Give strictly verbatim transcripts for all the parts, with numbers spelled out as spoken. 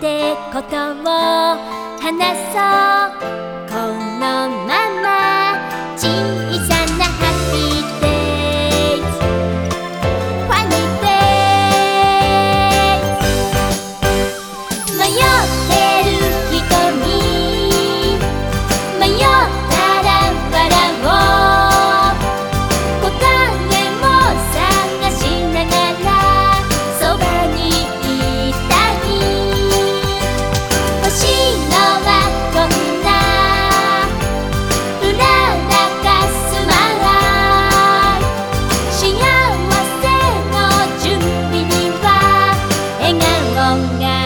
ってことを話そうこのまま小さなハッピーデイズファニーデイズ迷ってる人に迷ったら笑おう答えを探しながらそばにいたい欲しいのはこんなうららかす笑い幸せの準備には笑顔が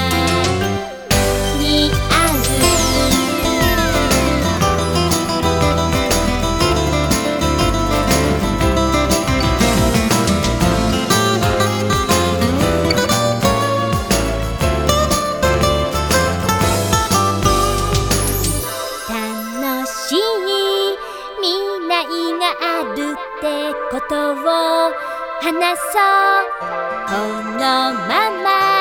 似合う楽しい未来があるってことを話そうこのまま